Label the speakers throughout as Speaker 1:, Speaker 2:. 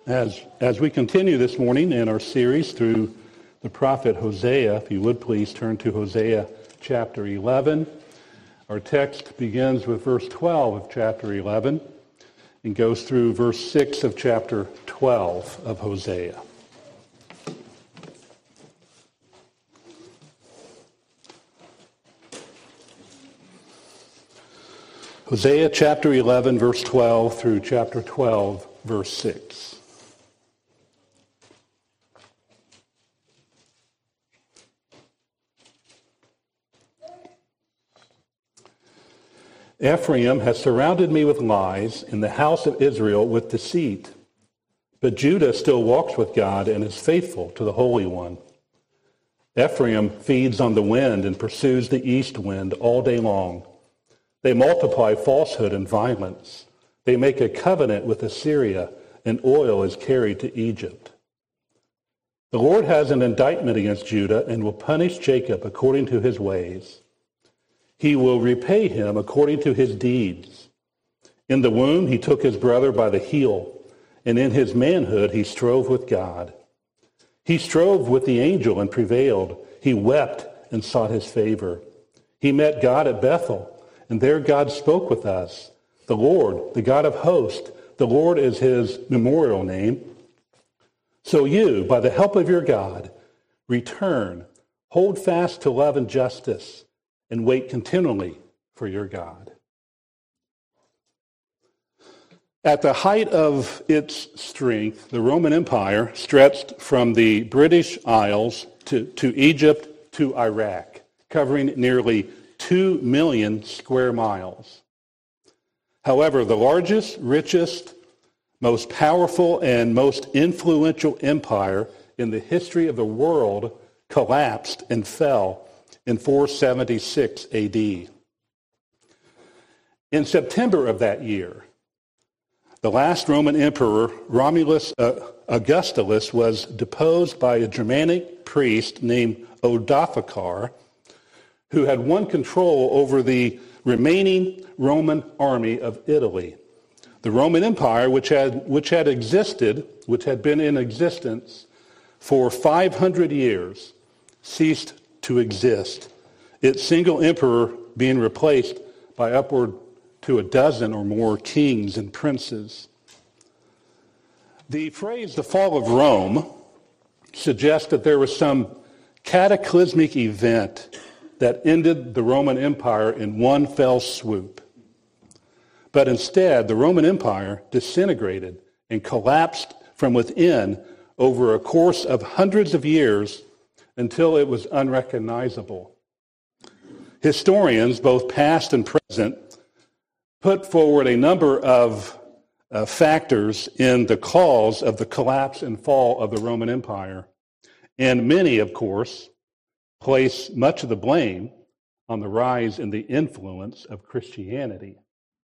Speaker 1: As we continue this morning in our series through the prophet Hosea, if you would please turn to Hosea chapter 11. Our text begins with verse 12 of chapter 11 and goes through verse 6 of chapter 12 of Hosea. Hosea chapter 11, verse 12 through chapter 12, verse 6. Ephraim has surrounded me with lies, and the house of Israel with deceit. But Judah still walks with God and is faithful to the Holy One. Ephraim feeds on the wind and pursues the east wind all day long. They multiply falsehood and violence. They make a covenant with Assyria, and oil is carried to Egypt. The Lord has an indictment against Judah and will punish Jacob according to his ways. He will repay him according to his deeds. In the womb he took his brother by the heel, and in his manhood he strove with God. He strove with the angel and prevailed. He wept and sought his favor. He met God at Bethel, and there God spoke with us. The Lord, the God of hosts, the Lord is his memorial name. So you, by the help of your God, return, hold fast to love and justice, and wait continually for your God. At the height of its strength, the Roman Empire stretched from the British Isles to Egypt to Iraq, covering nearly 2 million square miles. However, the largest, richest, most powerful, and most influential empire in the history of the world collapsed and fell in 476 AD. In September of that year, the last Roman emperor, Romulus Augustulus, was deposed by a Germanic priest named Odovacar, who had won control over the remaining Roman army of Italy. The Roman Empire, which had been in existence for 500 years, ceased to exist, its single emperor being replaced by upward to a dozen or more kings and princes. The phrase "the fall of Rome" suggests that there was some cataclysmic event that ended the Roman Empire in one fell swoop. But instead, the Roman Empire disintegrated and collapsed from within over a course of hundreds of years until it was unrecognizable. Historians, both past and present, put forward a number of factors in the cause of the collapse and fall of the Roman Empire. And many, of course, place much of the blame on the rise in the influence of Christianity.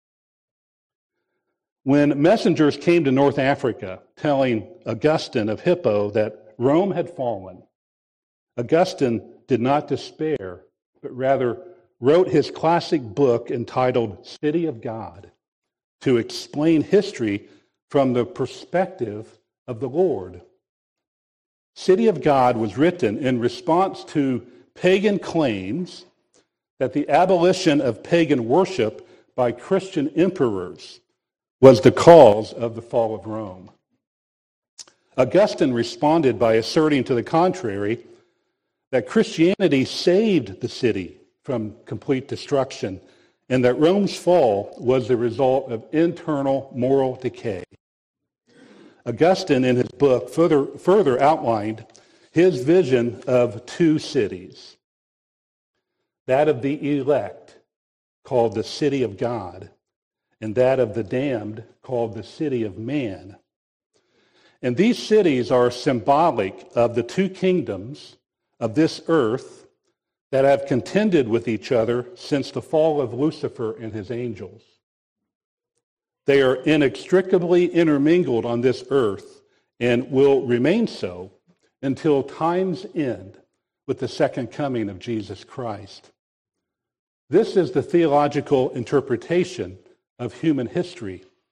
Speaker 1: When messengers came to North Africa telling Augustine of Hippo that Rome had fallen, Augustine did not despair, but rather wrote his classic book entitled City of God to explain history from the perspective of the Lord. City of God was written in response to pagan claims that the abolition of pagan worship by Christian emperors was the cause of the fall of Rome. Augustine responded by asserting to the contrary, that Christianity saved the city from complete destruction, and that Rome's fall was the result of internal moral decay. Augustine, in his book, further outlined his vision of two cities, that of the elect, called the city of God, and that of the damned, called the city of man. And these cities are symbolic of the two kingdoms of this earth that have contended with each other since the fall of Lucifer and his angels. They are inextricably intermingled on this earth and will remain so until time's end with the second coming of Jesus Christ. This is the theological interpretation of human history,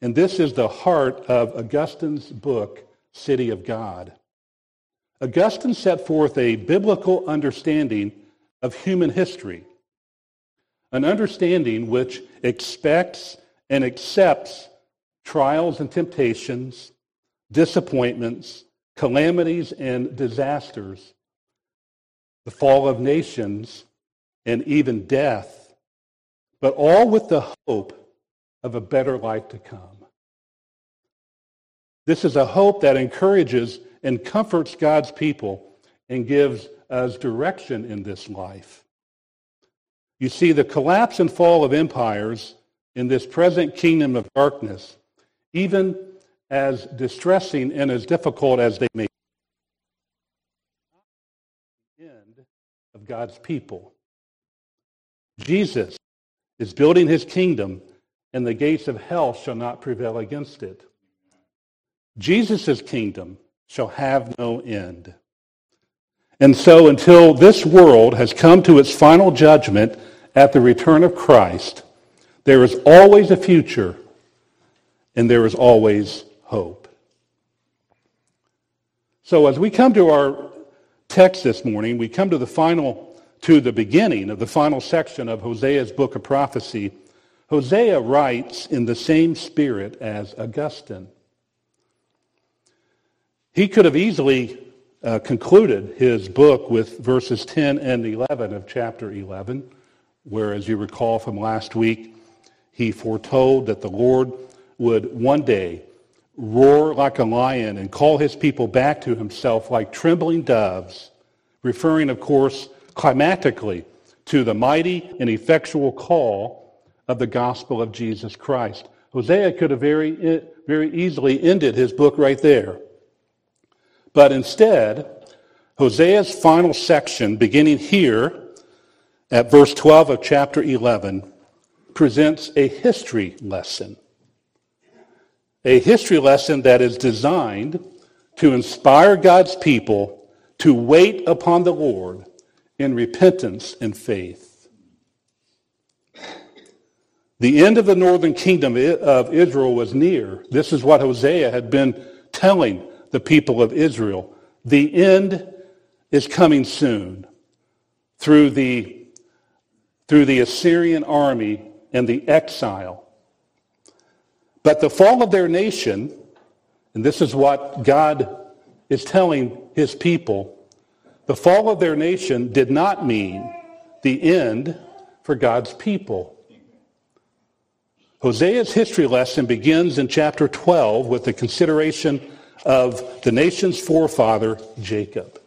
Speaker 1: And this is the heart of Augustine's book, City of God. Augustine set forth a biblical understanding of human history, an understanding which expects and accepts trials and temptations, disappointments, calamities and disasters, the fall of nations, and even death, but all with the hope of a better life to come. This is a hope that encourages and comforts God's people and gives us direction in this life. You see, the collapse and fall of empires in this present kingdom of darkness, even as distressing and as difficult as they may be, the end of God's people. Jesus is building his kingdom, and the gates of hell shall not prevail against it. Jesus' kingdom shall have no end. And so until this world has come to its final judgment at the return of Christ, there is always a future and there is always hope. So as we come to our text this morning, we come to the beginning of the final section of Hosea's book of prophecy. Hosea writes in the same spirit as Augustine. He could have easily concluded his book with verses 10 and 11 of chapter 11, where, as you recall from last week, he foretold that the Lord would one day roar like a lion and call his people back to himself like trembling doves, referring, of course, climatically to the mighty and effectual call of the gospel of Jesus Christ. Hosea could have very easily ended his book right there. But instead, Hosea's final section, beginning here at verse 12 of chapter 11, presents a history lesson. A history lesson that is designed to inspire God's people to wait upon the Lord in repentance and faith. The end of the northern kingdom of Israel was near. This is what Hosea had been telling the people of Israel. The end is coming soon through the Assyrian army and the exile. But the fall of their nation, and this is what God is telling his people, the fall of their nation did not mean the end for God's people. Hosea's history lesson begins in chapter 12 with the consideration of the nation's forefather, Jacob.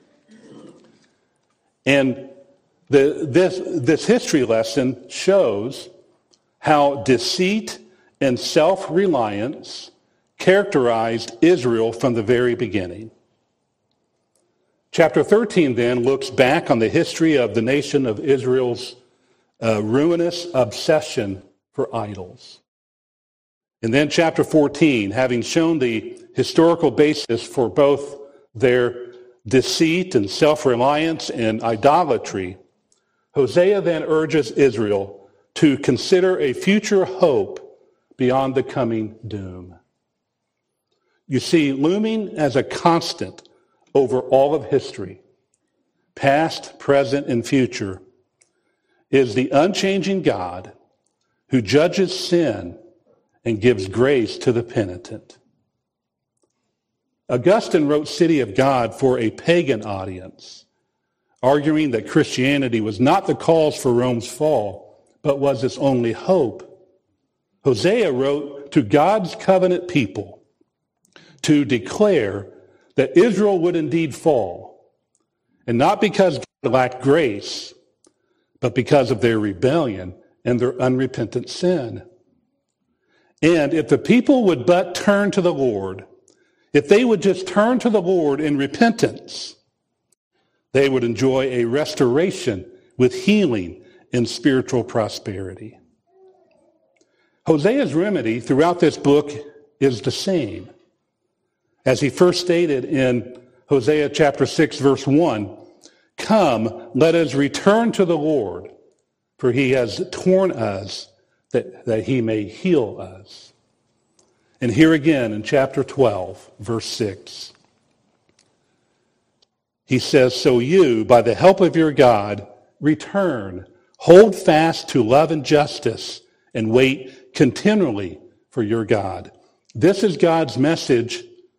Speaker 1: And this history lesson shows how deceit and self-reliance characterized Israel from the very beginning. Chapter 13 then looks back on the history of the nation of Israel's ruinous obsession for idols. And then chapter 14, having shown the historical basis for both their deceit and self-reliance and idolatry, Hosea then urges Israel to consider a future hope beyond the coming doom. You see, looming as a constant over all of history, past, present, and future, is the unchanging God who judges sin and gives grace to the penitent. Augustine wrote City of God for a pagan audience, arguing that Christianity was not the cause for Rome's fall, but was its only hope. Hosea wrote to God's covenant people to declare that Israel would indeed fall, and not because God lacked grace, but because of their rebellion and their unrepentant sin. And if the people would but turn to the Lord, if they would just turn to the Lord in repentance, they would enjoy a restoration with healing and spiritual prosperity. Hosea's remedy throughout this book is the same. As he first stated in Hosea chapter 6, verse 1, "Come, let us return to the Lord, for he has torn us that he may heal us." And here again in chapter 12, verse 6, he says, "So you, by the help of your God, return, hold fast to love and justice, and wait continually for your God." This is God's message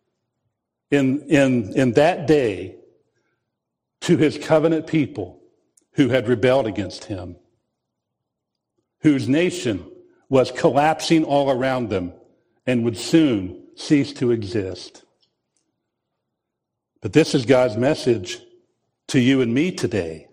Speaker 1: in that day to his covenant people who had rebelled against him, whose nation was collapsing all around them and would soon cease to exist. But this is God's message to you and me today.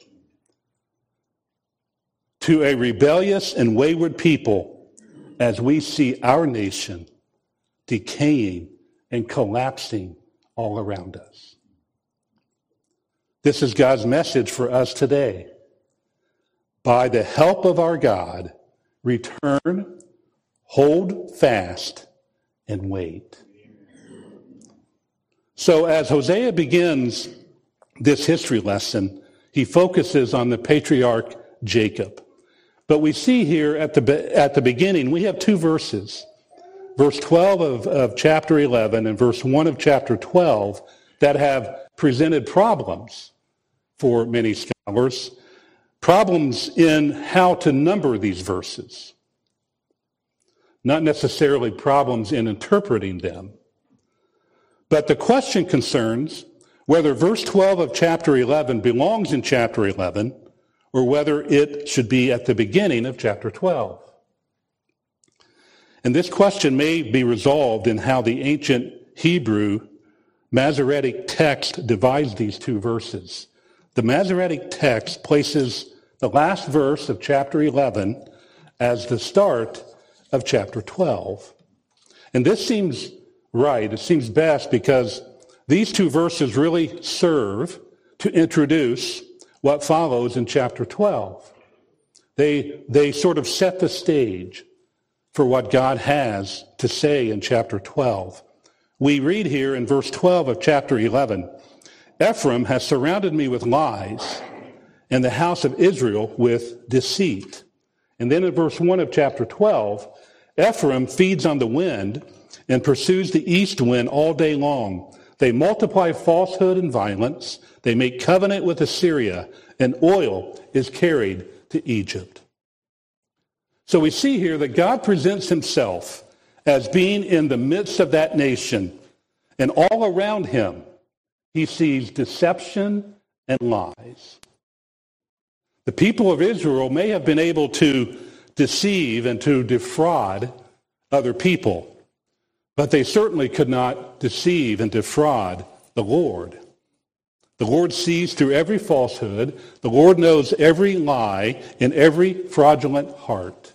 Speaker 1: To a rebellious and wayward people, as we see our nation decaying and collapsing all around us. This is God's message for us today. By the help of our God, return, hold fast, and wait. So as Hosea begins this history lesson, he focuses on the patriarch Jacob. But we see here at the beginning, we have two verses. Verse 12 of chapter 11 and verse 1 of chapter 12 that have presented problems for many scholars. Problems in how to number these verses. Not necessarily problems in interpreting them. But the question concerns whether verse 12 of chapter 11 belongs in chapter 11 or whether it should be at the beginning of chapter 12. And this question may be resolved in how the ancient Hebrew Masoretic text divides these two verses. The Masoretic text places the last verse of chapter 11 as the start of chapter 12. And this seems right. It seems best because these two verses really serve to introduce what follows in chapter 12. They sort of set the stage for what God has to say in chapter 12. We read here in verse 12 of chapter 11, "Ephraim has surrounded me with lies, and the house of Israel with deceit." And then in verse 1 of chapter 12, "Ephraim feeds on the wind and pursues the east wind all day long. They multiply falsehood and violence. They make covenant with Assyria, and oil is carried to Egypt." So we see here that God presents himself as being in the midst of that nation, and all around him he sees deception and lies. The people of Israel may have been able to deceive and to defraud other people, but they certainly could not deceive and defraud the Lord. The Lord sees through every falsehood. The Lord knows every lie and every fraudulent heart.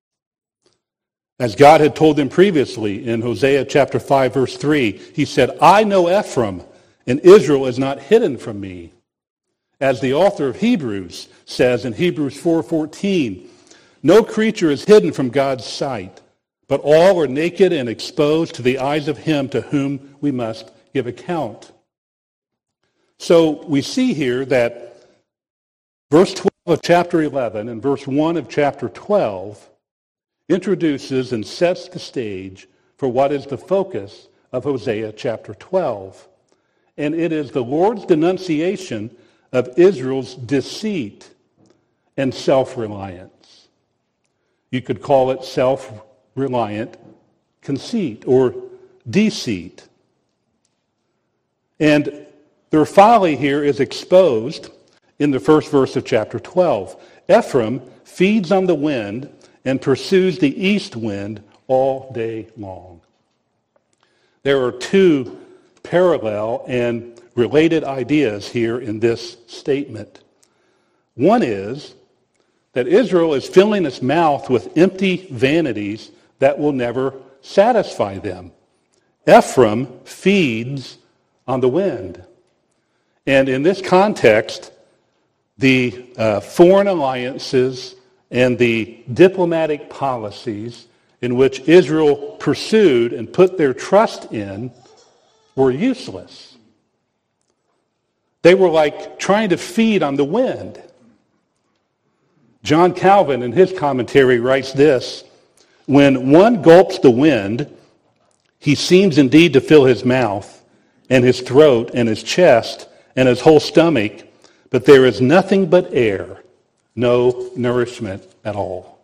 Speaker 1: As God had told them previously in Hosea chapter 5, verse 3, he said, "I know Ephraim, and Israel is not hidden from me." As the author of Hebrews says in Hebrews 4:14, "No creature is hidden from God's sight, but all are naked and exposed to the eyes of him to whom we must give account." So we see here that verse 12 of chapter 11 and verse 1 of chapter 12 introduces and sets the stage for what is the focus of Hosea chapter 12. And it is the Lord's denunciation of Israel's deceit and self-reliance. You could call it self-reliant conceit or deceit. And their folly here is exposed in the first verse of chapter 12. Ephraim feeds on the wind and pursues the east wind all day long. There are two parallel and related ideas here in this statement. One is that Israel is filling its mouth with empty vanities that will never satisfy them. Ephraim feeds on the wind. And in this context, the foreign alliances and the diplomatic policies in which Israel pursued and put their trust in were useless. They were like trying to feed on the wind. John Calvin, in his commentary, writes this: "When one gulps the wind, He seems indeed to fill his mouth and his throat and his chest and his whole stomach, but there is nothing but air, no nourishment at all.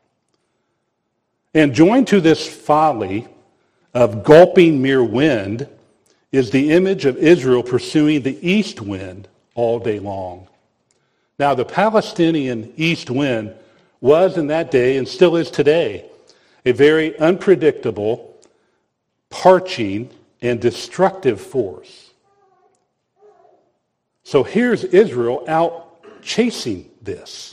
Speaker 1: And joined to this folly of gulping mere wind is the image of Israel pursuing the east wind all day long. Now, the Palestinian east wind was in that day and still is today a very unpredictable, parching, and destructive force. So here's Israel out chasing this.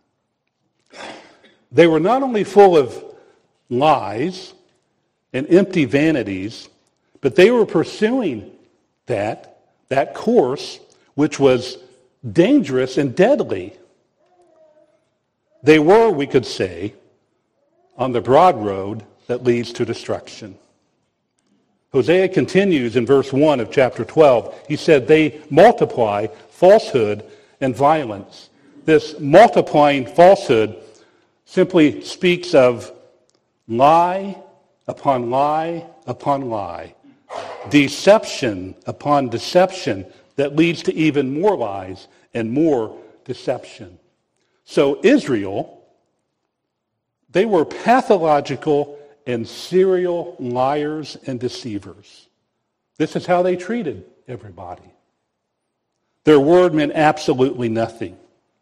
Speaker 1: They were not only full of lies and empty vanities, but they were pursuing that course, which was dangerous and deadly. They were, we could say, on the broad road that leads to destruction. Hosea continues in verse 1 of chapter 12. He said, they multiply falsehood and violence. This multiplying falsehood simply speaks of lie upon lie upon lie, deception upon deception that leads to even more lies and more deception. So Israel, they were pathological and serial liars and deceivers. This is how they treated everybody. Their word meant absolutely nothing.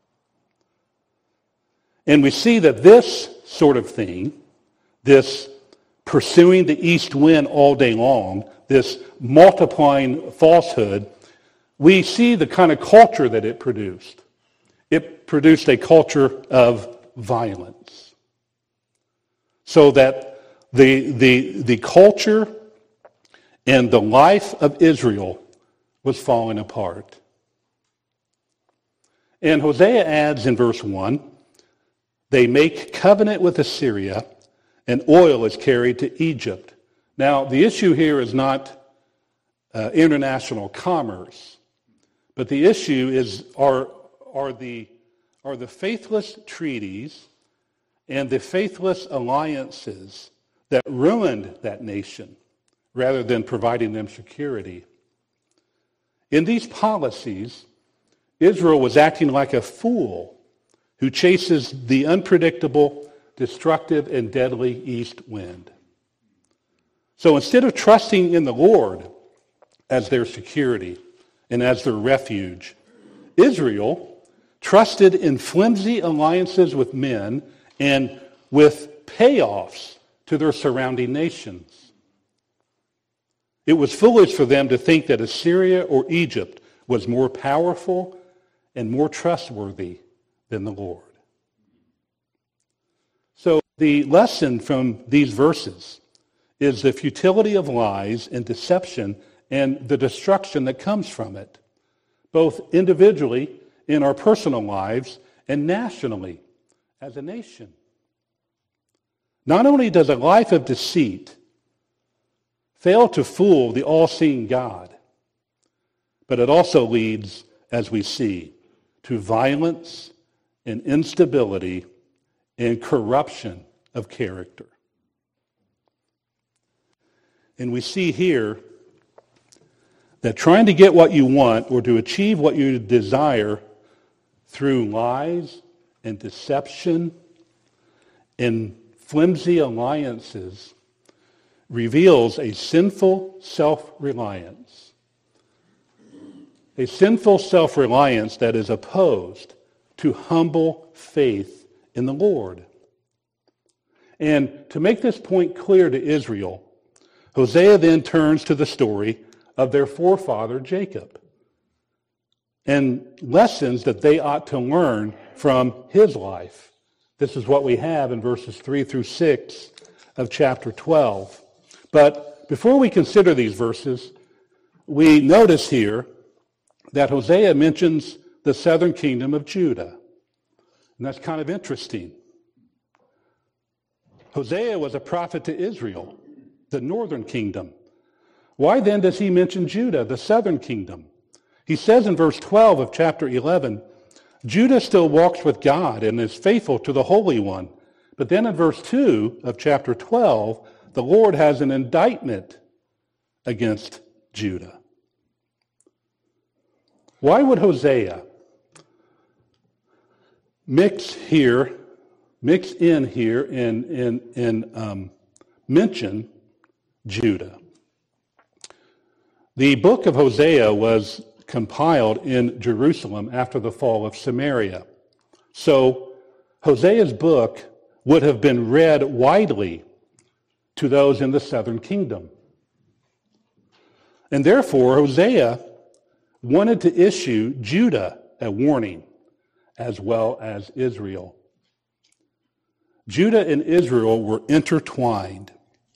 Speaker 1: And we see that this sort of thing, this pursuing the east wind all day long, this multiplying falsehood, we see the kind of culture that it produced. It produced a culture of violence. So that the culture and the life of Israel was falling apart. And Hosea adds in verse 1, they make covenant with Assyria, and oil is carried to Egypt. Now, the issue here is not international commerce, but the issue is are the faithless treaties and the faithless alliances that ruined that nation rather than providing them security. In these policies, Israel was acting like a fool who chases the unpredictable, destructive, and deadly east wind. So instead of trusting in the Lord as their security and as their refuge, Israel trusted in flimsy alliances with men and with payoffs to their surrounding nations. It was foolish for them to think that Assyria or Egypt was more powerful and more trustworthy than the Lord. So the lesson from these verses is the futility of lies and deception and the destruction that comes from it, both individually in our personal lives and nationally as a nation. Not only does a life of deceit fail to fool the all-seeing God, but it also leads, as we see, to violence and instability and corruption of character. And we see here that trying to get what you want or to achieve what you desire through lies and deception and flimsy alliances reveals a sinful self-reliance. A sinful self-reliance that is opposed to humble faith in the Lord. And to make this point clear to Israel, Hosea then turns to the story of their forefather Jacob and lessons that they ought to learn from his life. This is what we have in verses 3 through 6 of chapter 12. But before we consider these verses, we notice here that Hosea mentions the southern kingdom of Judah. And that's kind of interesting. Hosea was a prophet to Israel, the northern kingdom. Why then does he mention Judah, the southern kingdom? He says in verse 12 of chapter 11, Judah still walks with God and is faithful to the Holy One. But then in verse 2 of chapter 12, the Lord has an indictment against Judah. Why would Hosea mix in here and mention Judah? The book of Hosea was compiled in Jerusalem after the fall of Samaria. So Hosea's book would have been read widely to those in the southern kingdom. And therefore, Hosea wanted to issue Judah a warning, as well as Israel. Judah and Israel were intertwined.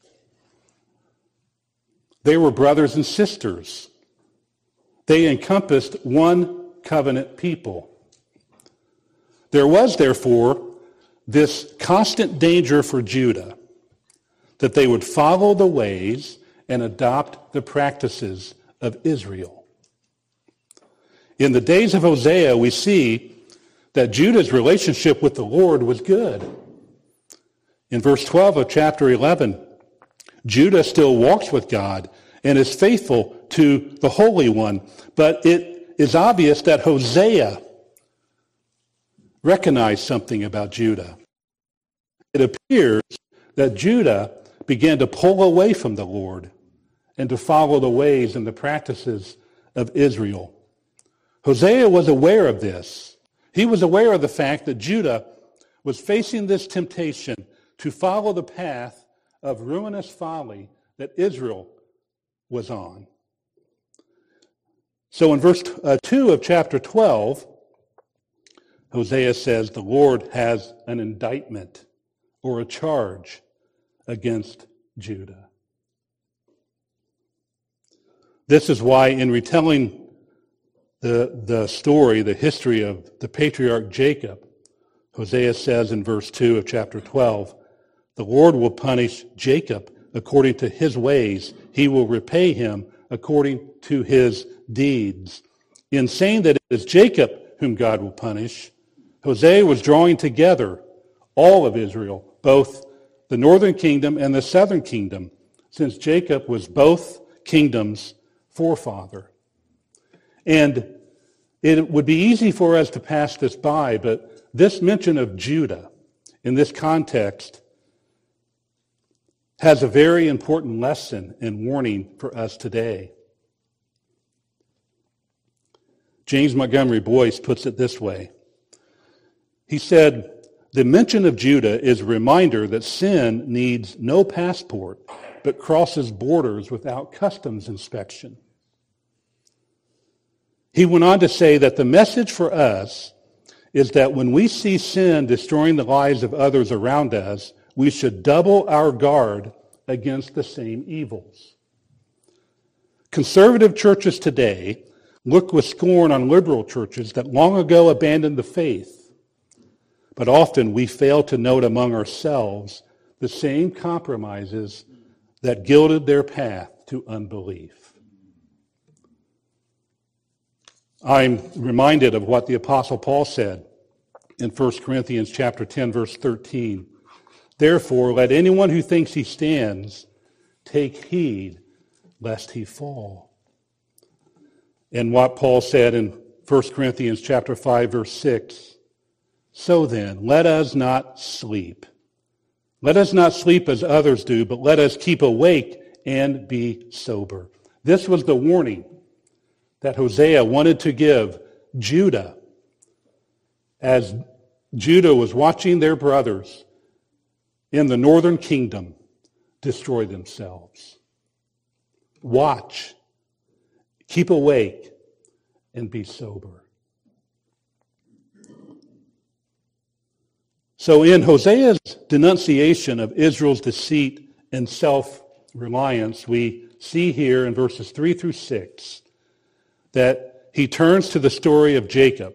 Speaker 1: They were brothers and sisters. They encompassed one covenant people. There was, therefore, this constant danger for Judah that they would follow the ways and adopt the practices of Israel. In the days of Hosea, we see that Judah's relationship with the Lord was good. In verse 12 of chapter 11, Judah still walks with God and is faithful to the Holy One. But it is obvious that Hosea recognized something about Judah. It appears that Judah began to pull away from the Lord and to follow the ways and the practices of Israel. Hosea was aware of this. He was aware of the fact that Judah was facing this temptation to follow the path of ruinous folly that Israel was on. So in verse 2 of chapter 12, Hosea says the Lord has an indictment or a charge against Judah. This is why in retelling the story, the history of the patriarch Jacob, Hosea says in verse 2 of chapter 12, the Lord will punish Jacob according to his ways. He will repay him according to his deeds. In saying that it is Jacob whom God will punish, Hosea was drawing together all of Israel, both the northern kingdom and the southern kingdom, since Jacob was both kingdoms' forefather. And it would be easy for us to pass this by, but this mention of Judah in this context has a very important lesson and warning for us today. James Montgomery Boyce puts it this way. He said, the mention of Judah is a reminder that sin needs no passport, but crosses borders without customs inspection. He went on to say that the message for us is that when we see sin destroying the lives of others around us, we should double our guard against the same evils. Conservative churches today look with scorn on liberal churches that long ago abandoned the faith. But often we fail to note among ourselves the same compromises that gilded their path to unbelief. I'm reminded of what the Apostle Paul said in 1 Corinthians chapter 10, verse 13. Therefore, let anyone who thinks he stands take heed lest he fall. And what Paul said in 1 Corinthians chapter 5, verse 6, so then, let us not sleep. Let us not sleep as others do, but let us keep awake and be sober. This was the warning that Hosea wanted to give Judah as Judah was watching their brothers in the northern kingdom destroy themselves. Watch, keep awake, and be sober. So in Hosea's denunciation of Israel's deceit and self-reliance, we see here in verses 3 through 6 that he turns to the story of Jacob.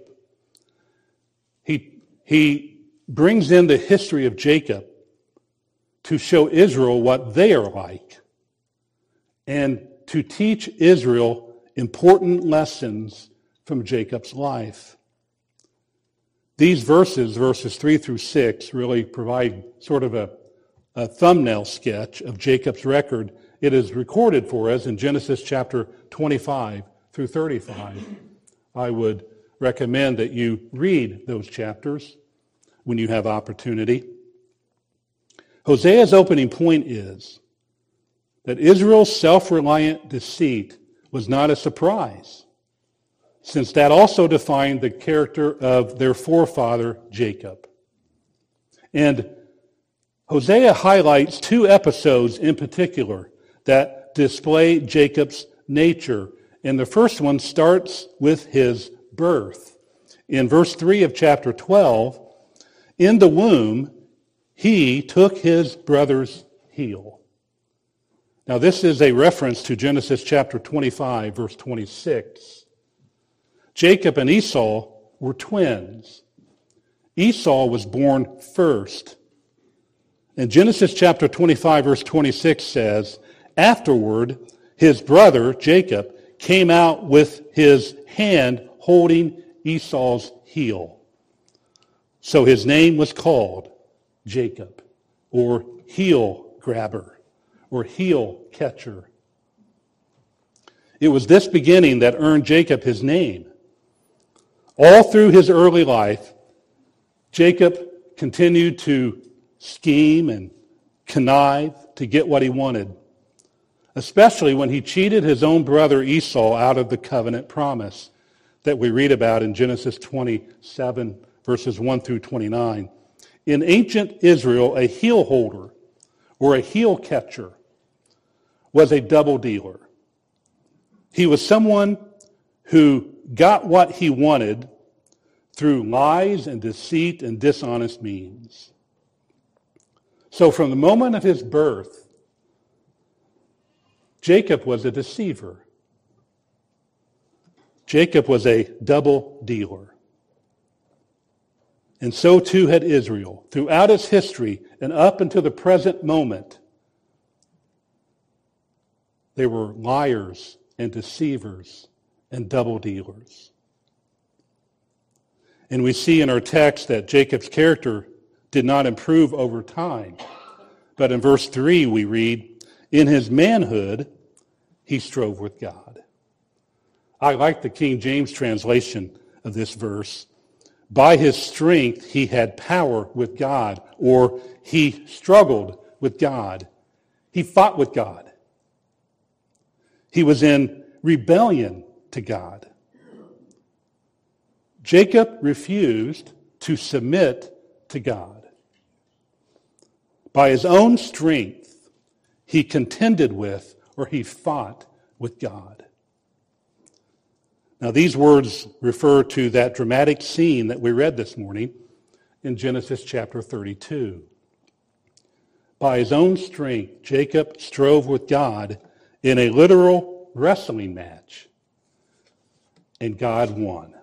Speaker 1: He brings in the history of Jacob to show Israel what they are like and to teach Israel important lessons from Jacob's life. These verses 3 through 6, really provide sort of a thumbnail sketch of Jacob's record It is recorded for us in Genesis chapter 25 through 35. I would recommend that you read those chapters when you have opportunity. Hosea's opening point is that Israel's self-reliant deceit was not a surprise, since that also defined the character of their forefather Jacob. And Hosea highlights two episodes in particular that display Jacob's nature. And the first one starts with his birth. In verse 3 of chapter 12, in the womb, he took his brother's heel. Now this is a reference to Genesis chapter 25, verse 26. Jacob and Esau were twins. Esau was born first. And Genesis chapter 25, verse 26 says, afterward, his brother, Jacob, came out with his hand holding Esau's heel. So his name was called Jacob, or heel grabber, or heel catcher. It was this beginning that earned Jacob his name. All through his early life, Jacob continued to scheme and connive to get what he wanted, especially when he cheated his own brother Esau out of the covenant promise that we read about in Genesis 27, verses 1 through 29. In ancient Israel, a heel holder or a heel catcher was a double dealer. He was someone who got what he wanted through lies and deceit and dishonest means. So from the moment of his birth, Jacob was a deceiver. Jacob was a double dealer. And so too had Israel. Throughout its history and up until the present moment, they were liars and deceivers and double dealers. And we see in our text that Jacob's character did not improve over time. But in verse 3 we read, in his manhood he strove with God. I like the King James translation of this verse. By his strength he had power with God, or he struggled with God. He fought with God. He was in rebellion to God. Jacob refused to submit to God. By his own strength, he contended with, or he fought with God. Now these words refer to that dramatic scene that we read this morning in Genesis chapter 32. By his own strength, Jacob strove with God in a literal wrestling match, and God won.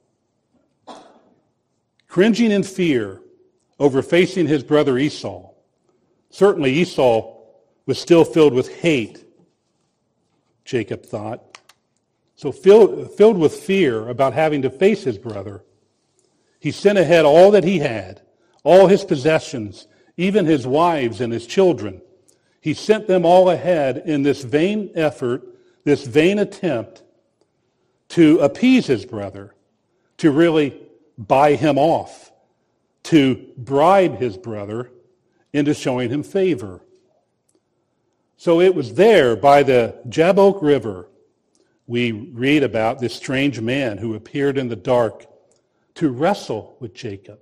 Speaker 1: Cringing in fear over facing his brother Esau, certainly Esau was still filled with hate, Jacob thought. So filled with fear about having to face his brother, he sent ahead all that he had, all his possessions, even his wives and his children. He sent them all ahead in this vain effort, this vain attempt to appease his brother, to really buy him off, to bribe his brother into showing him favor. So it was there by the Jabbok River we read about this strange man who appeared in the dark to wrestle with Jacob.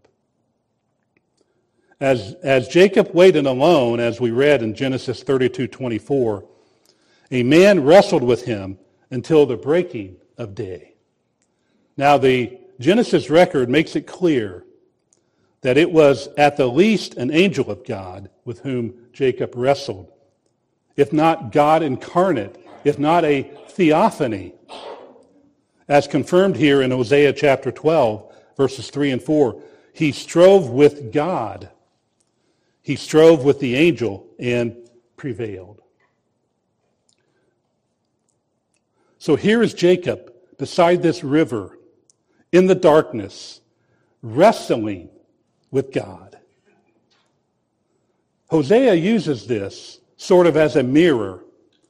Speaker 1: As Jacob waited alone, as we read in Genesis 32:24, a man wrestled with him until the breaking of day. Now the Genesis record makes it clear that it was at the least an angel of God with whom Jacob wrestled, if not God incarnate, if not a theophany, as confirmed here in Hosea chapter 12, verses 3 and 4. He strove with God. He strove with the angel and prevailed. So here is Jacob beside this river in the darkness, wrestling with God. Hosea uses this sort of as a mirror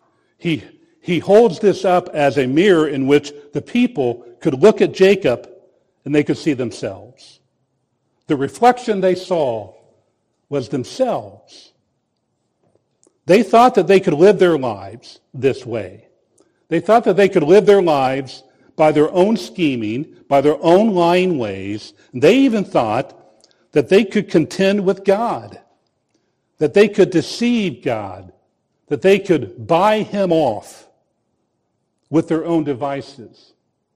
Speaker 1: He holds this up as a mirror in which the people could look at Jacob and they could see themselves. The reflection they saw was themselves. They thought that they could live their lives this way. They thought that they could live their lives by their own scheming, by their own lying ways. They even thought that they could contend with God, that they could deceive God, that they could buy him off with their own devices.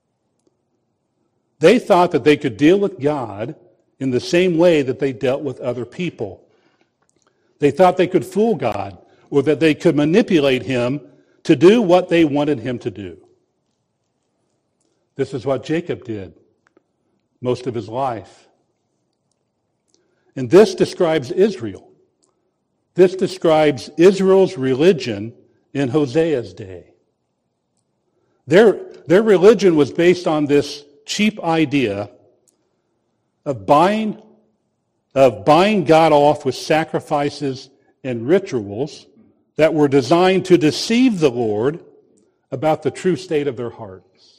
Speaker 1: They thought that they could deal with God in the same way that they dealt with other people. They thought they could fool God, or that they could manipulate him to do what they wanted him to do. This is what Jacob did most of his life. And this describes Israel. This describes Israel's religion in Hosea's day. Their religion was based on this cheap idea of buying God off with sacrifices and rituals that were designed to deceive the Lord about the true state of their hearts.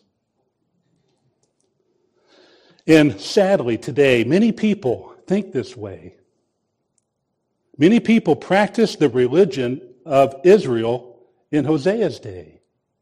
Speaker 1: And sadly today, many people think this way. Many people practice the religion of Israel in Hosea's day.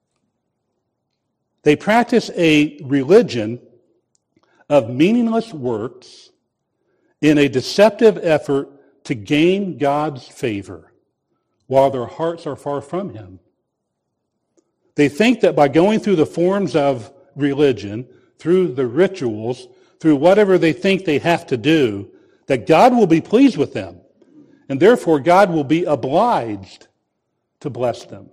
Speaker 1: They practice a religion of meaningless works in a deceptive effort to gain God's favor while their hearts are far from him. They think that by going through the forms of religion, through the rituals, through whatever they think they have to do, that God will be pleased with them. And therefore, God will be obliged to bless them.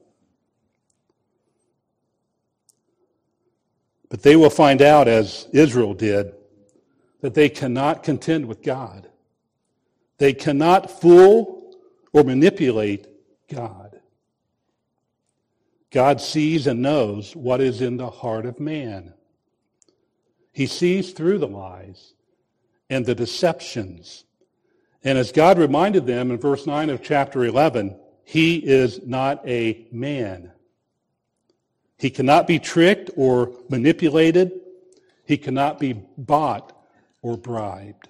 Speaker 1: But they will find out, as Israel did, that they cannot contend with God. They cannot fool or manipulate God. God sees and knows what is in the heart of man. He sees through the lies and the deceptions. And as God reminded them in verse 9 of chapter 11, he is not a man. He cannot be tricked or manipulated. He cannot be bought or bribed.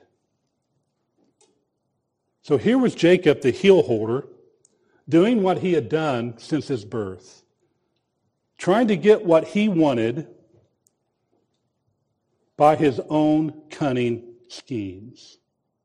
Speaker 1: So here was Jacob, the heel holder, doing what he had done since his birth, trying to get what he wanted by his own cunning schemes.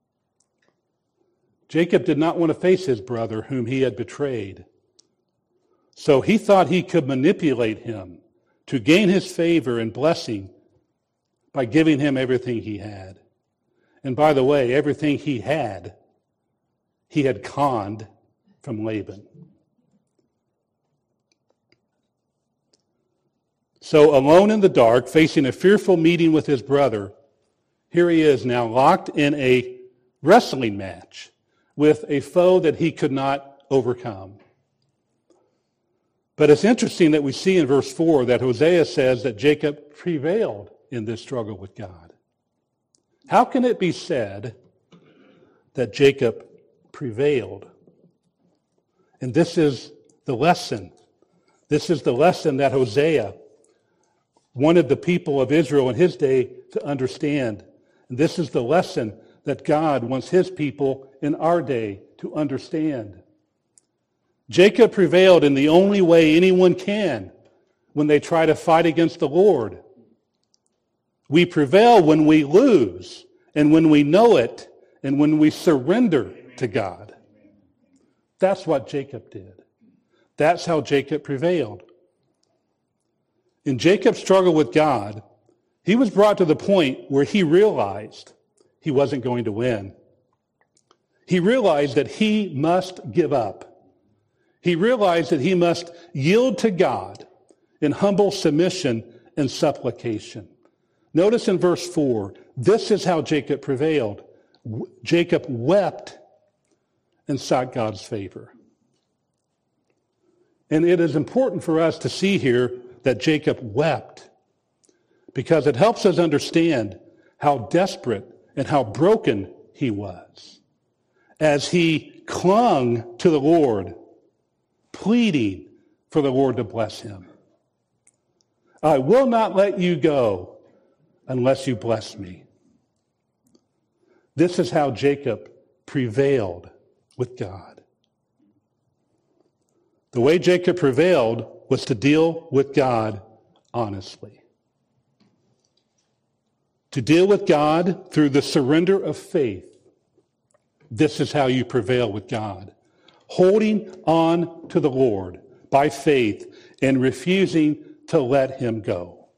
Speaker 1: Jacob did not want to face his brother whom he had betrayed. So he thought he could manipulate him to gain his favor and blessing by giving him everything he had. And by the way, everything he had conned from Laban. So alone in the dark, facing a fearful meeting with his brother, here he is now locked in a wrestling match with a foe that he could not overcome. But it's interesting that we see in verse 4 that Hosea says that Jacob prevailed in this struggle with God. How can it be said that Jacob prevailed? And this is the lesson. This is the lesson that Hosea wanted the people of Israel in his day to understand. And this is the lesson that God wants his people in our day to understand. Jacob prevailed in the only way anyone can when they try to fight against the Lord. We prevail when we lose and when we know it and when we surrender to God. That's what Jacob did. That's how Jacob prevailed. In Jacob's struggle with God, he was brought to the point where he realized he wasn't going to win. He realized that he must give up. He realized that he must yield to God in humble submission and supplication. Notice in verse 4, this is how Jacob prevailed. Jacob wept and sought God's favor. And it is important for us to see here that Jacob wept because it helps us understand how desperate and how broken he was as he clung to the Lord, pleading for the Lord to bless him. I will not let you go unless you bless me. This is how Jacob prevailed with God. The way Jacob prevailed was to deal with God honestly. To deal with God through the surrender of faith. This is how you prevail with God. Holding on to the Lord by faith and refusing to let him go.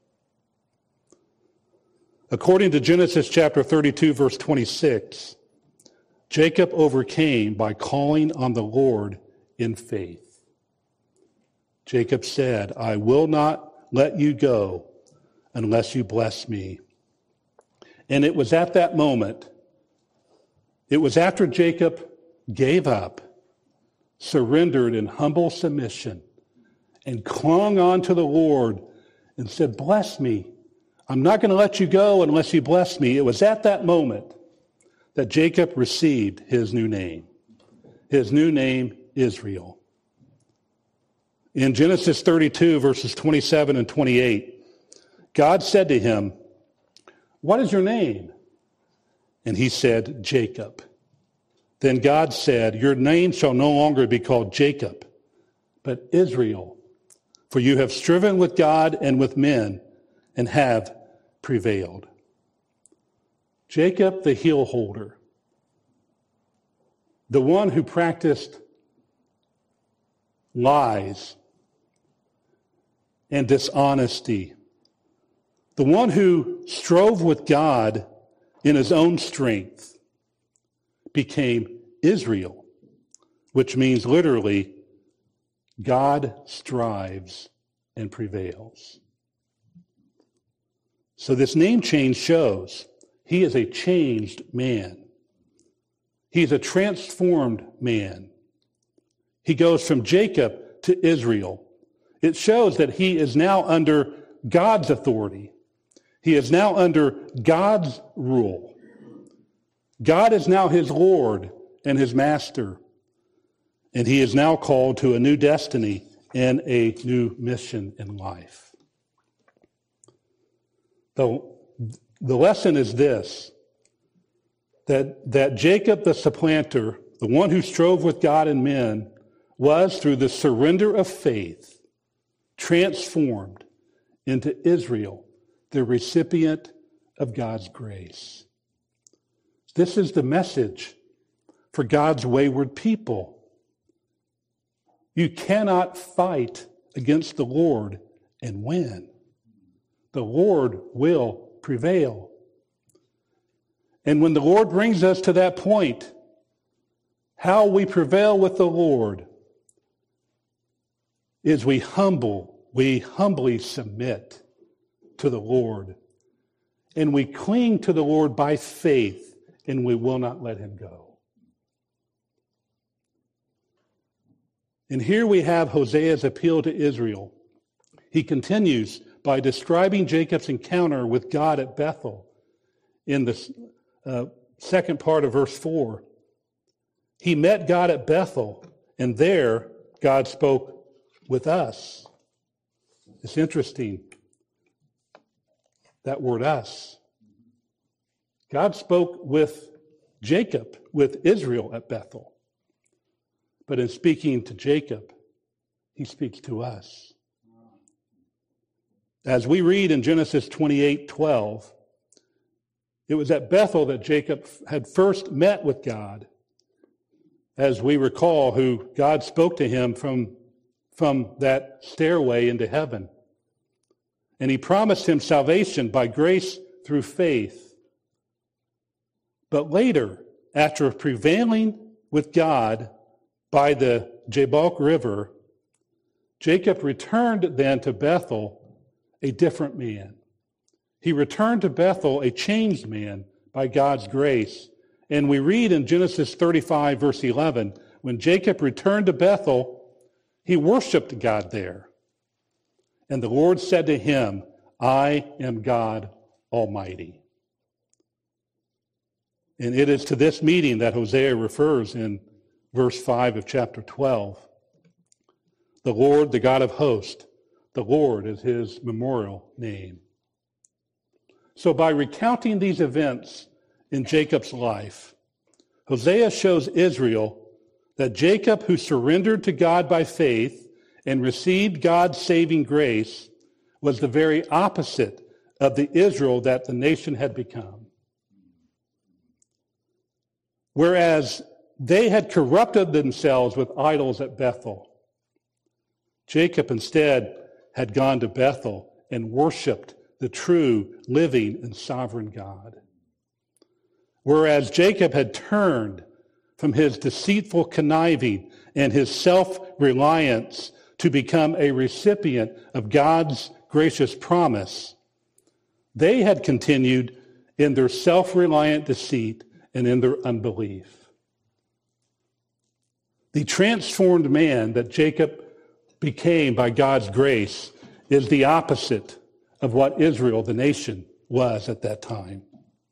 Speaker 1: According to Genesis chapter 32, verse 26, Jacob overcame by calling on the Lord in faith. Jacob said, I will not let you go unless you bless me. And it was at that moment, it was after Jacob gave up, surrendered in humble submission, and clung on to the Lord and said, bless me. I'm not going to let you go unless you bless me. It was at that moment that Jacob received his new name. His new name, Israel. In Genesis 32, verses 27 and 28, God said to him, what is your name? And he said, Jacob. Then God said, your name shall no longer be called Jacob, but Israel. For you have striven with God and with men and have prevailed. Jacob, the heel holder, the one who practiced lies and dishonesty, the one who strove with God in his own strength, became Israel, which means literally, God strives and prevails. So this name change shows he is a changed man. He's a transformed man. He goes from Jacob to Israel. It shows that he is now under God's authority. He is now under God's rule. God is now his Lord and his master. And he is now called to a new destiny and a new mission in life. The lesson is this, that Jacob the supplanter, the one who strove with God and men, was through the surrender of faith transformed into Israel, the recipient of God's grace. This is the message for God's wayward people. You cannot fight against the Lord and win. The Lord will prevail. And when the Lord brings us to that point, how we prevail with the Lord is we humbly submit to the Lord. And we cling to the Lord by faith, and we will not let him go. And here we have Hosea's appeal to Israel. He continues by describing Jacob's encounter with God at Bethel in the second part of verse 4. He met God at Bethel, and there God spoke with us. It's interesting, that word us. God spoke with Jacob, with Israel at Bethel. But in speaking to Jacob, he speaks to us. As we read in Genesis 28:12, it was at Bethel that Jacob had first met with God. As we recall, who God spoke to him from that stairway into heaven. And he promised him salvation by grace through faith. But later, after prevailing with God by the Jabbok River, Jacob returned then to Bethel a different man. He returned to Bethel a changed man by God's grace. And we read in Genesis 35, verse 11, when Jacob returned to Bethel, he worshiped God there. And the Lord said to him, I am God Almighty. And it is to this meeting that Hosea refers in verse 5 of chapter 12. The Lord, the God of hosts. The Lord is his memorial name. So by recounting these events in Jacob's life, Hosea shows Israel that Jacob, who surrendered to God by faith and received God's saving grace, was the very opposite of the Israel that the nation had become. Whereas they had corrupted themselves with idols at Bethel, Jacob instead had gone to Bethel and worshiped the true, living, and sovereign God. Whereas Jacob had turned from his deceitful conniving and his self-reliance to become a recipient of God's gracious promise, they had continued in their self-reliant deceit and in their unbelief. The transformed man that Jacob became by God's grace is the opposite of what Israel, the nation, was at that time.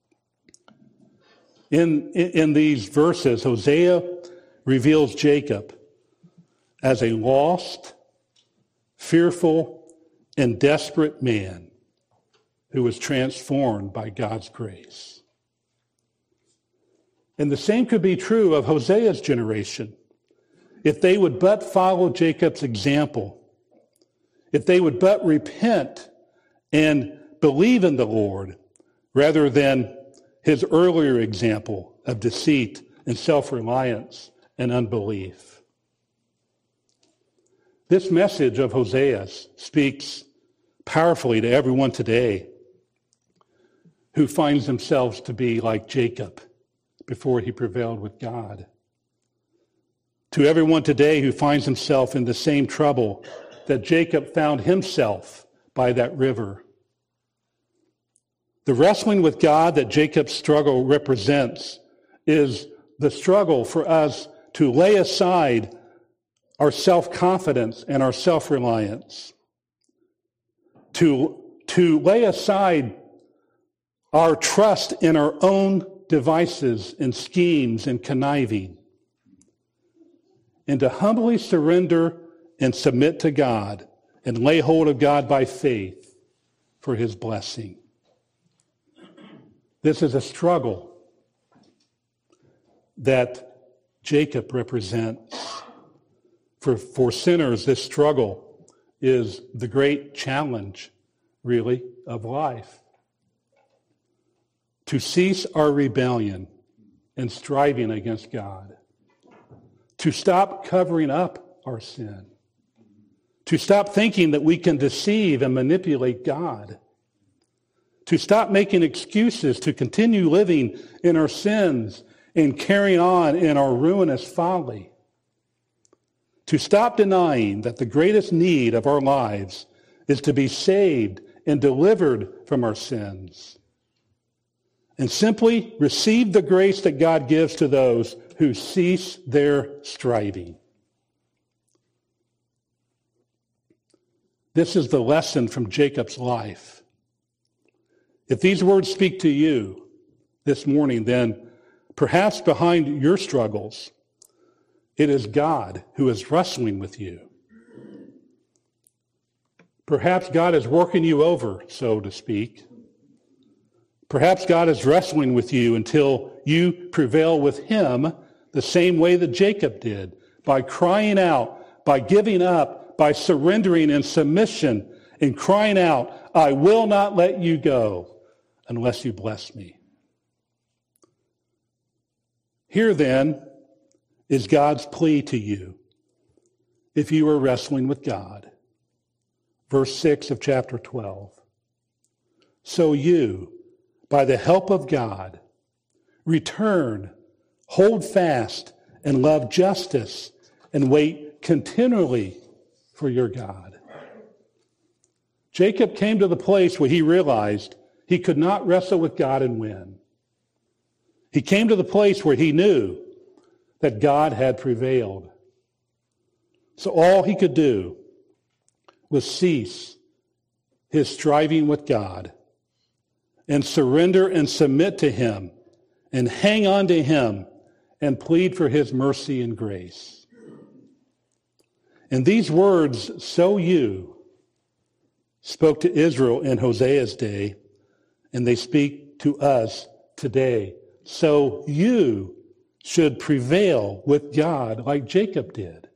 Speaker 1: In these verses, Hosea reveals Jacob as a lost, fearful, and desperate man who was transformed by God's grace. And the same could be true of Hosea's generation. If they would but follow Jacob's example, if they would but repent and believe in the Lord rather than his earlier example of deceit and self-reliance and unbelief. This message of Hosea's speaks powerfully to everyone today who finds themselves to be like Jacob before he prevailed with God. To everyone today who finds himself in the same trouble that Jacob found himself by that river. The wrestling with God that Jacob's struggle represents is the struggle for us to lay aside our self-confidence and our self-reliance, to lay aside our trust in our own devices and schemes and conniving, and to humbly surrender and submit to God and lay hold of God by faith for his blessing. This is a struggle that Jacob represents. For sinners, this struggle is the great challenge, really, of life. To cease our rebellion and striving against God. To stop covering up our sin. To stop thinking that we can deceive and manipulate God. To stop making excuses to continue living in our sins and carrying on in our ruinous folly. To stop denying that the greatest need of our lives is to be saved and delivered from our sins. And simply receive the grace that God gives to those who cease their striving. This is the lesson from Jacob's life. If these words speak to you this morning, then perhaps behind your struggles, it is God who is wrestling with you. Perhaps God is working you over, so to speak. Perhaps God is wrestling with you until you prevail with him the same way that Jacob did, by crying out, by giving up, by surrendering in submission and crying out, I will not let you go unless you bless me. Here then is God's plea to you if you are wrestling with God. Verse 6 of chapter 12. So you, by the help of God, return, hold fast, and love justice, and wait continually for your God. Jacob came to the place where he realized he could not wrestle with God and win. He came to the place where he knew that God had prevailed. So all he could do was cease his striving with God and surrender and submit to him and hang on to him and plead for his mercy and grace. And these words, "so you," spoke to Israel in Hosea's day, and they speak to us today. So you should prevail with God like Jacob did.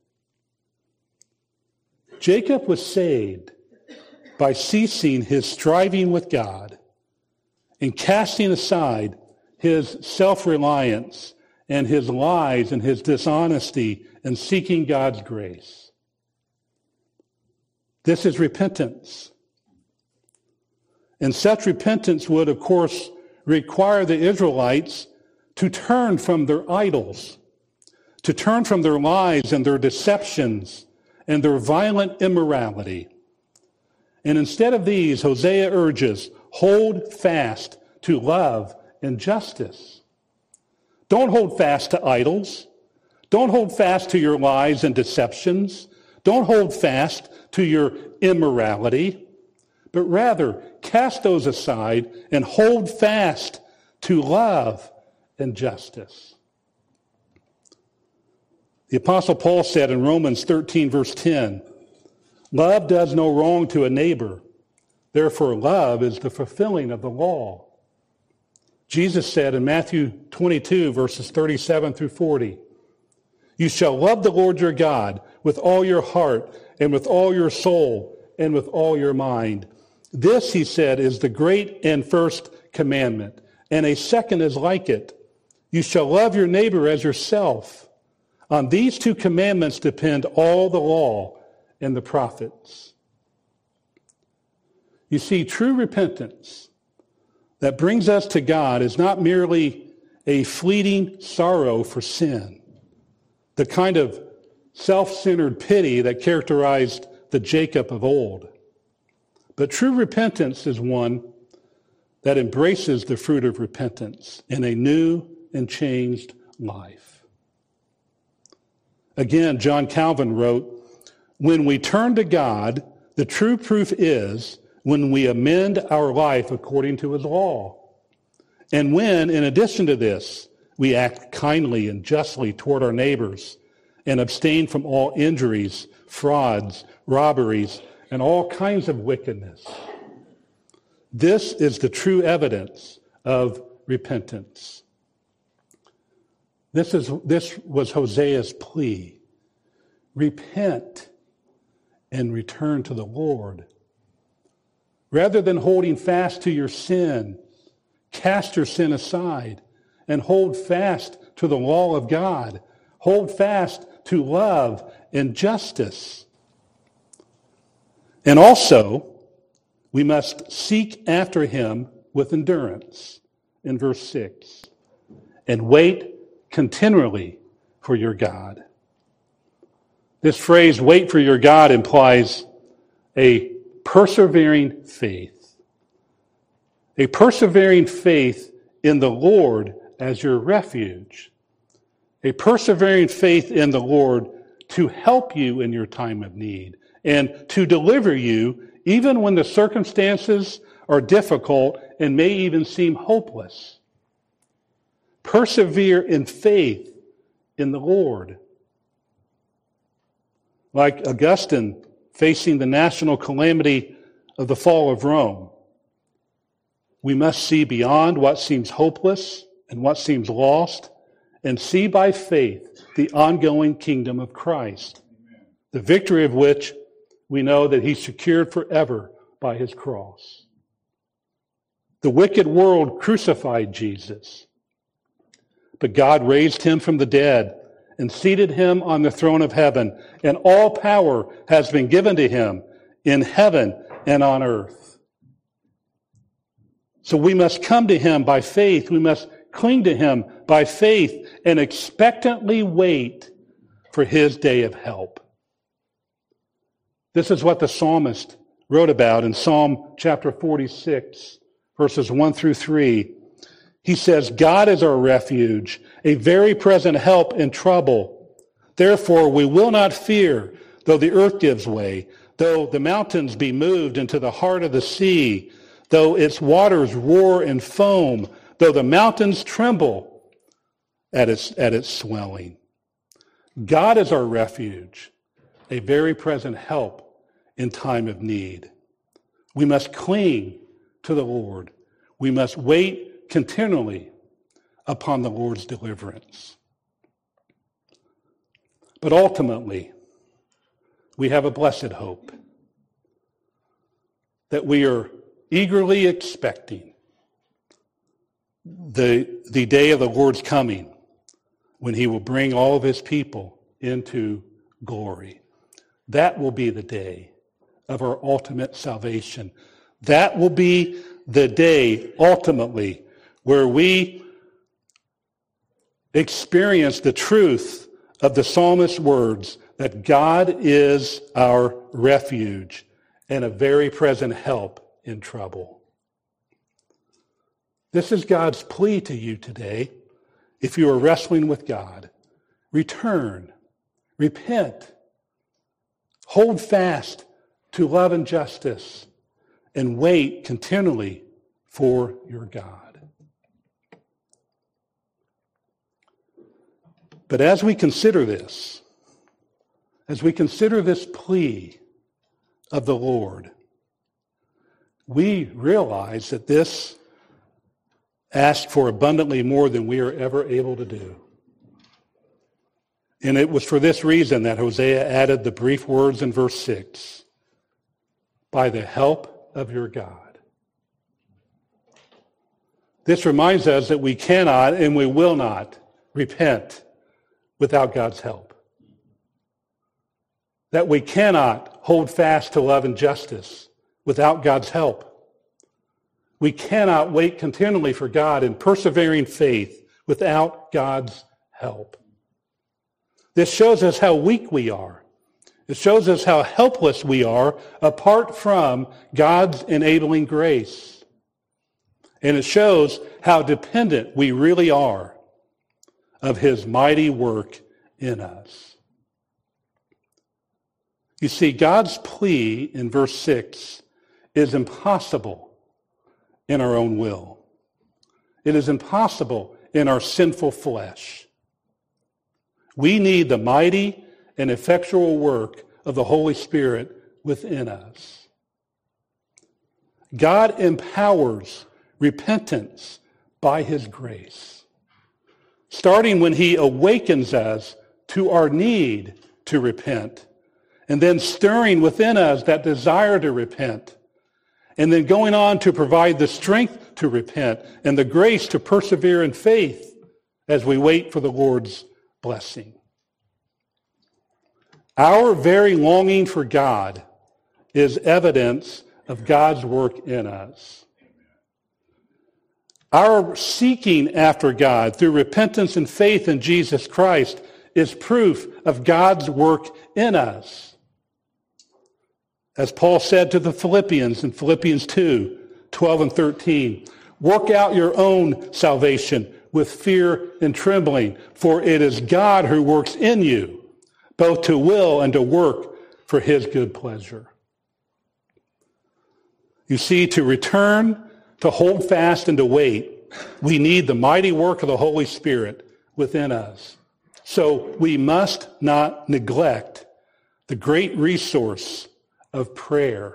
Speaker 1: Jacob was saved by ceasing his striving with God and casting aside his self-reliance and his lies and his dishonesty and seeking God's grace. This is repentance. And such repentance would, of course, require the Israelites to turn from their idols, to turn from their lies and their deceptions and their violent immorality. And instead of these, Hosea urges, hold fast to love and justice. Don't hold fast to idols. Don't hold fast to your lies and deceptions. Don't hold fast to your immorality, but rather cast those aside and hold fast to love and justice. The Apostle Paul said in Romans 13, verse 10, love does no wrong to a neighbor. Therefore, love is the fulfilling of the law. Jesus said in Matthew 22, verses 37 through 40, you shall love the Lord your God with all your heart and with all your soul and with all your mind. This, he said, is the great and first commandment, and a second is like it. You shall love your neighbor as yourself. On these two commandments depend all the law and the prophets. You see, true repentance that brings us to God is not merely a fleeting sorrow for sin, the kind of self-centered pity that characterized the Jacob of old. But true repentance is one that embraces the fruit of repentance in a new and changed life. Again, John Calvin wrote, when we turn to God, the true proof is when we amend our life according to his law. And when, in addition to this, we act kindly and justly toward our neighbors and abstain from all injuries, frauds, robberies, and all kinds of wickedness. This is the true evidence of repentance. This was Hosea's plea. Repent and return to the Lord. Rather than holding fast to your sin, cast your sin aside and hold fast to the law of God. Hold fast to love and justice. And also, we must seek after him with endurance in verse 6 and wait continually for your God. This phrase, wait for your God, implies a persevering faith. A persevering faith in the Lord as your refuge. A persevering faith in the Lord to help you in your time of need and to deliver you even when the circumstances are difficult and may even seem hopeless. Persevere in faith in the Lord. Like Augustine facing the national calamity of the fall of Rome, we must see beyond what seems hopeless and what seems lost and see by faith the ongoing kingdom of Christ, the victory of which we know that he secured forever by his cross. The wicked world crucified Jesus, but God raised him from the dead and seated him on the throne of heaven, and all power has been given to him in heaven and on earth. So we must come to him by faith. We must cling to him by faith and expectantly wait for his day of help. This is what the psalmist wrote about in Psalm chapter 46, verses 1 through 3. He says, God is our refuge, a very present help in trouble. Therefore, we will not fear, though the earth gives way, though the mountains be moved into the heart of the sea, though its waters roar and foam, though the mountains tremble at its swelling. God is our refuge, a very present help in time of need. We must cling to the Lord. We must wait continually upon the Lord's deliverance. But ultimately, we have a blessed hope that we are eagerly expecting the day of the Lord's coming, when he will bring all of his people into glory. That will be the day of our ultimate salvation. That will be the day, ultimately, where we experience the truth of the psalmist's words that God is our refuge and a very present help in trouble. This is God's plea to you today. If you are wrestling with God, return, repent, hold fast to love and justice, and wait continually for your God. But as we consider this plea of the Lord, we realize that this asks for abundantly more than we are ever able to do. And it was for this reason that Hosea added the brief words in verse 6, by the help of your God. This reminds us that we cannot and we will not repent without God's help. That we cannot hold fast to love and justice without God's help. We cannot wait continually for God in persevering faith without God's help. This shows us how weak we are. It shows us how helpless we are apart from God's enabling grace. And it shows how dependent we really are of his mighty work in us. You see, God's plea in verse 6 is impossible in our own will. It is impossible in our sinful flesh. We need the mighty and effectual work of the Holy Spirit within us. God empowers repentance by his grace, starting when he awakens us to our need to repent, and then stirring within us that desire to repent, and then going on to provide the strength to repent and the grace to persevere in faith as we wait for the Lord's blessing. Our very longing for God is evidence of God's work in us. Our seeking after God through repentance and faith in Jesus Christ is proof of God's work in us. As Paul said to the Philippians in Philippians 2, 12 and 13, work out your own salvation with fear and trembling, for it is God who works in you, both to will and to work for his good pleasure. You see, to return, to hold fast, and to wait, we need the mighty work of the Holy Spirit within us. So we must not neglect the great resource of prayer.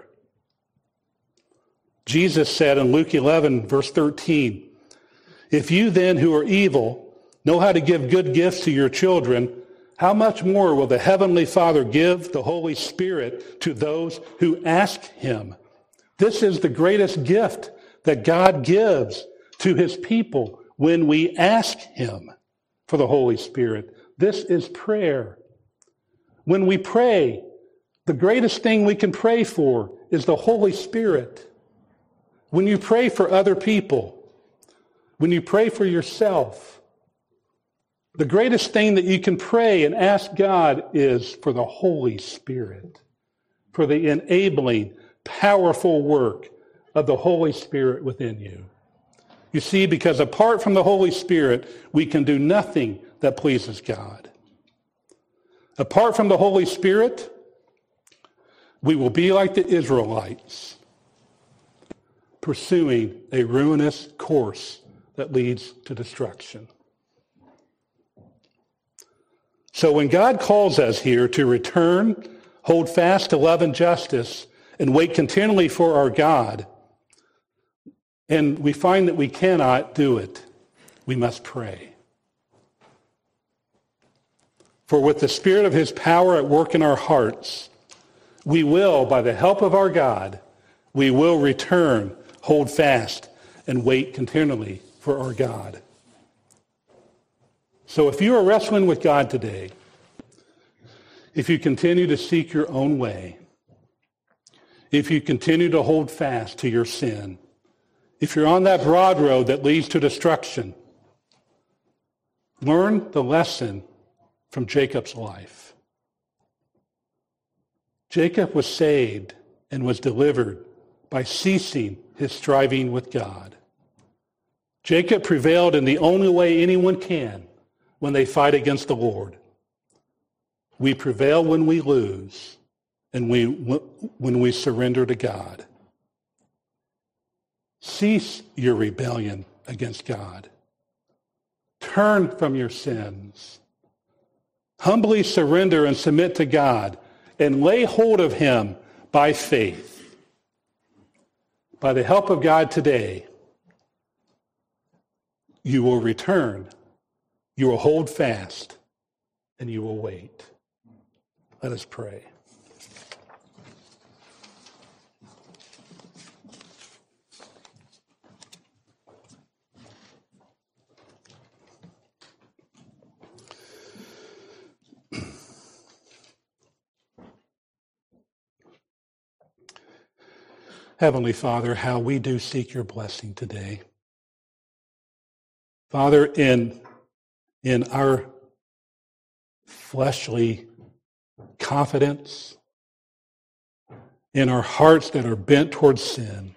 Speaker 1: Jesus said in Luke 11, verse 13, if you then who are evil know how to give good gifts to your children, how much more will the Heavenly Father give the Holy Spirit to those who ask him? This is the greatest gift that God gives to his people when we ask him for the Holy Spirit. This is prayer. When we pray, the greatest thing we can pray for is the Holy Spirit. When you pray for other people, when you pray for yourself, the greatest thing that you can pray and ask God is for the Holy Spirit, for the enabling, powerful work of the Holy Spirit within you. You see, because apart from the Holy Spirit, we can do nothing that pleases God. Apart from the Holy Spirit, we will be like the Israelites, pursuing a ruinous course that leads to destruction. So when God calls us here to return, hold fast to love and justice, and wait continually for our God, and we find that we cannot do it, we must pray. For with the Spirit of his power at work in our hearts, we will, by the help of our God, we will return, hold fast, and wait continually for our God. So if you are wrestling with God today, if you continue to seek your own way, if you continue to hold fast to your sin, if you're on that broad road that leads to destruction, learn the lesson from Jacob's life. Jacob was saved and was delivered by ceasing his striving with God. Jacob prevailed in the only way anyone can when they fight against the Lord. We prevail when we lose and when we surrender to God. Cease your rebellion against God. Turn from your sins. Humbly surrender and submit to God and lay hold of him by faith. By the help of God today, you will return, you will hold fast, and you will wait. Let us pray. Heavenly Father, how we do seek your blessing today. Father, in our fleshly confidence, in our hearts that are bent towards sin,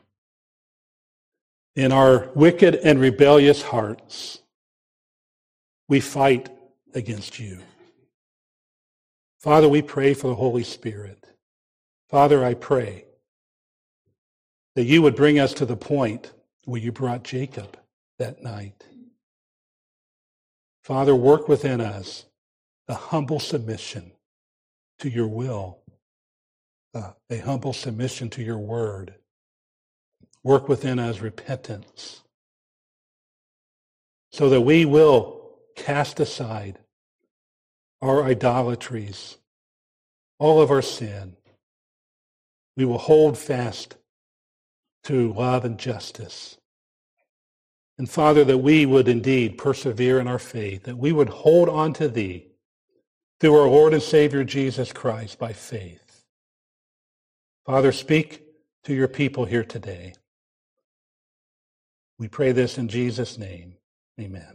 Speaker 1: in our wicked and rebellious hearts, we fight against you. Father, we pray for the Holy Spirit. Father, I pray that you would bring us to the point where you brought Jacob that night. Father, work within us a humble submission to your will, a humble submission to your word. Work within us repentance so that we will cast aside our idolatries, all of our sin. We will hold fast to love and justice. And Father, that we would indeed persevere in our faith, that we would hold on to thee through our Lord and Savior Jesus Christ by faith. Father, speak to your people here today. We pray this in Jesus' name. Amen.